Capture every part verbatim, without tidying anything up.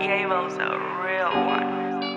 Yavo's a real one.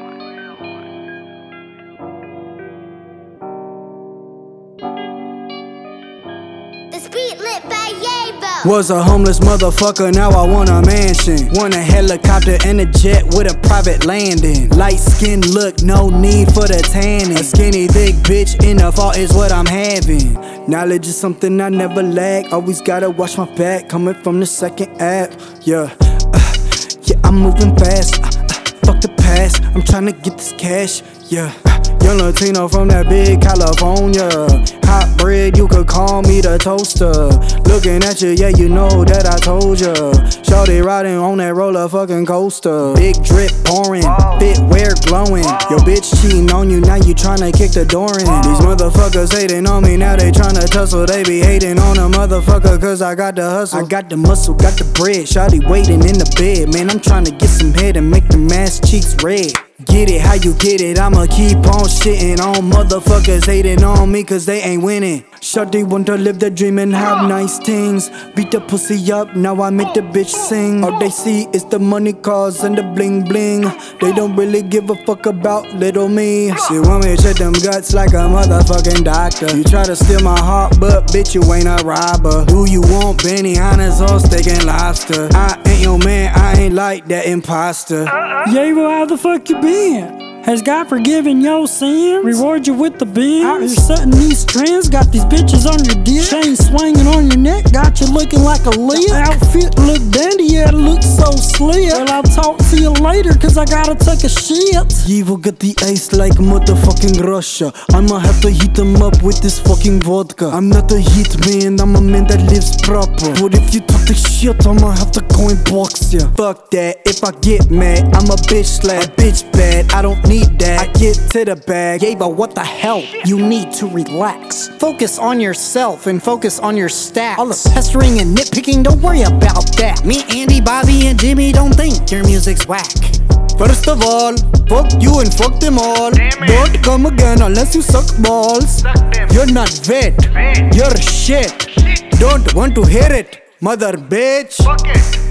This beat lit by Yavo. Was a homeless motherfucker, now I want a mansion. Want a helicopter and a jet with a private landing. Light skin look, no need for the tanning. A skinny thick bitch in the fall is what I'm having. Knowledge is something I never lack. Always gotta watch my back, coming from the second app. Yeah, uh, yeah, I'm moving fast. Uh, uh, fuck the past, I'm tryna get this cash. Yeah, uh, young Latino from that big California. Hot bread, you could call me the toaster. Looking at you, yeah, you know that I told ya. Shorty riding on that roller fucking coaster. Big drip pouring, fit wear glowing. Your bitch cheating on you, now you tryna kick the door in. These motherfuckers hating on me, now they tryna tussle. They be hating on a motherfucker cause I got the hustle. I got the muscle, got the bread. Shorty waiting in the bed. Man, I'm tryna get some head and make them ass cheeks red. Get it how you get it, I'ma keep on shitting on motherfuckers hating on me cause they ain't winning. Shawty want to live the dream and have nice things. Beat the pussy up, now I make the bitch sing. All they see is the money, cars, and the bling bling. They don't really give a fuck about little me. She want me to check them guts like a motherfucking doctor. You try to steal my heart, but bitch you ain't a robber. Who you want, Benihana's or steak and lobster? I ain't your man, I ain't like that imposter. Yavo, how the fuck you been? Has God forgiven your sins? Reward you with the beans? Out here setting these trends, got these bitches on your dick. Chain swinging on your neck, got you looking like a lick. Outfit look dandy, yeah, it looks so slick. Well, I'll talk to you later, cause I gotta take a shit. Yavo got the ice like motherfucking Russia. I'ma have to heat him up with this fucking vodka. I'm not a hit man, I'm a man that lives proper. But if you talk the shit, I'ma have to go and box ya. Fuck that, if I get mad, I'm a bitch slap. A bitch bad, I don't need that. I get to the bag. Yavo, what the hell? You need to relax. Focus on yourself and focus on your stats. All the pestering and nitpicking, don't worry about that. Me, Andy, Bobby, and Jimmy don't think your music's whack. First of all, fuck you and fuck them all. Don't come again unless you suck balls. You're not vet, you're shit. Don't want to hear it, mother bitch. Fuck it.